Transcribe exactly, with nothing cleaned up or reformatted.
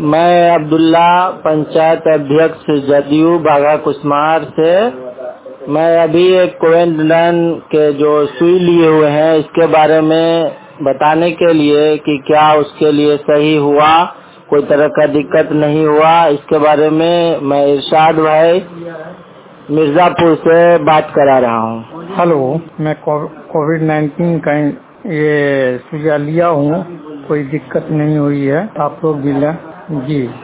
मैं अब्दुल्ला, पंचायत अध्यक्ष जदयू बाघा कुसमार से। मैं अभी एक कोविड के जो सुई लिए हुए हैं इसके बारे में बताने के लिए कि क्या उसके लिए सही हुआ, कोई तरह का दिक्कत नहीं हुआ, इसके बारे में मैं इरशाद भाई मिर्जापुर से बात करा रहा हूँ। हेलो, मैं कोविड नाइन्टीन का ये सुइया लिया हूँ, कोई दिक्कत नहीं हुई है। आप लोग भी लें जी।